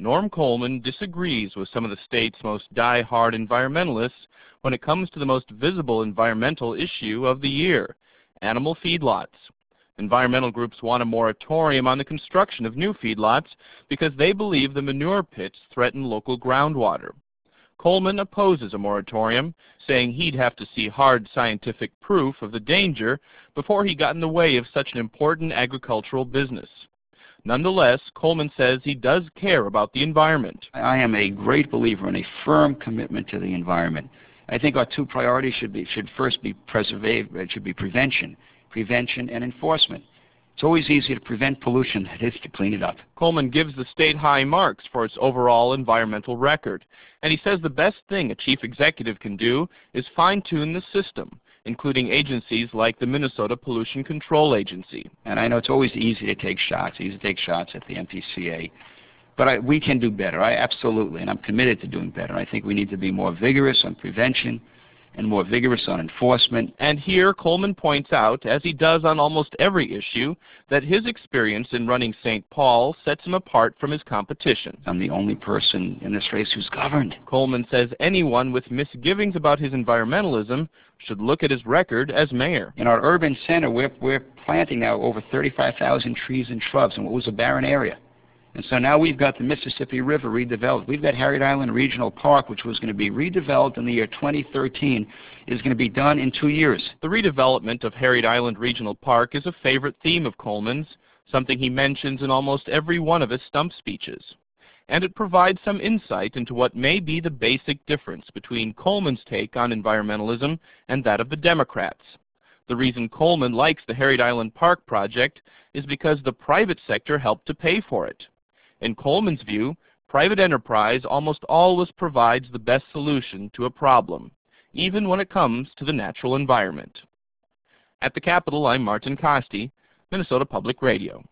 Norm Coleman disagrees with some of the state's most die-hard environmentalists when it comes to the most visible environmental issue of the year, animal feedlots. Environmental groups want a moratorium on the construction of new feedlots because they believe the manure pits threaten local groundwater. Coleman opposes a moratorium, saying he'd have to see hard scientific proof of the danger before he got in the way of such an important agricultural business. Nonetheless, Coleman says he does care about the environment. I am a great believer in a firm commitment to the environment. I think our two priorities should first be prevention and enforcement. It's always easier to prevent pollution than it is to clean it up. Coleman gives the state high marks for its overall environmental record, and he says the best thing a chief executive can do is fine-tune the system, including agencies like the Minnesota Pollution Control Agency. And I know it's always easy to take shots at the MPCA, but we can do better. Absolutely, and I'm committed to doing better. I think we need to be more vigorous on prevention and more vigorous on enforcement. And here Coleman points out, as he does on almost every issue, that his experience in running St. Paul sets him apart from his competition. I'm the only person in this race who's governed. Coleman says anyone with misgivings about his environmentalism should look at his record as mayor. In our urban center, we're planting now over 35,000 trees and shrubs in what was a barren area. And so now we've got the Mississippi River redeveloped. We've got Harriet Island Regional Park, which was going to be redeveloped in the year 2013, is going to be done in 2 years. The redevelopment of Harriet Island Regional Park is a favorite theme of Coleman's, something he mentions in almost every one of his stump speeches. And it provides some insight into what may be the basic difference between Coleman's take on environmentalism and that of the Democrats. The reason Coleman likes the Harriet Island Park project is because the private sector helped to pay for it. In Coleman's view, private enterprise almost always provides the best solution to a problem, even when it comes to the natural environment. At the Capitol, I'm Martin Costi, Minnesota Public Radio.